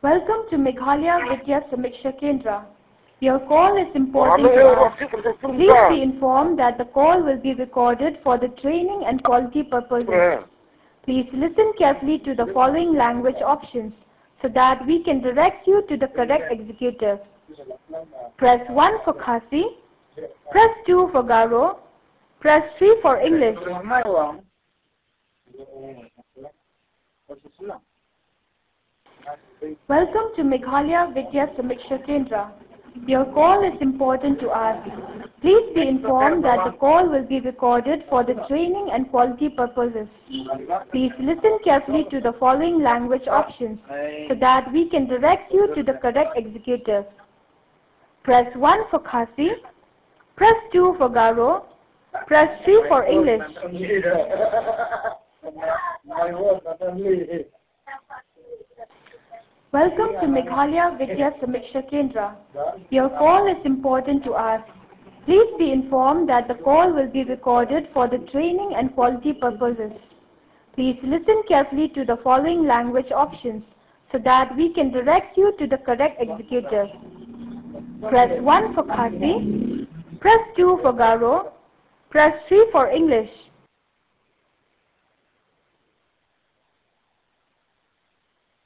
Welcome to Meghalaya Vidya Samiksha Kendra. Your call is important to us. Please be informed that the call will be recorded for the training and quality purposes. Please listen carefully to the following language options so that we can direct you to the correct executive. Press 1 for Khasi, press 2 for Garo, press 3 for English. Welcome to Meghalaya Vidya Samiksha Kendra. Your call is important to us. Please be informed that the call will be recorded for the training and quality purposes. Please listen carefully to the following language options so that we can direct you to the correct executive. Press 1 for Khasi, press 2 for Garo, press 3 for English. Welcome to Meghalaya Vidya Samiksha Kendra. Your call is important to us. Please be informed that the call will be recorded for the training and quality purposes. Please listen carefully to the following language options so that we can direct you to the correct executive. Press 1 for Khasi, press 2 for Garo, press 3 for English.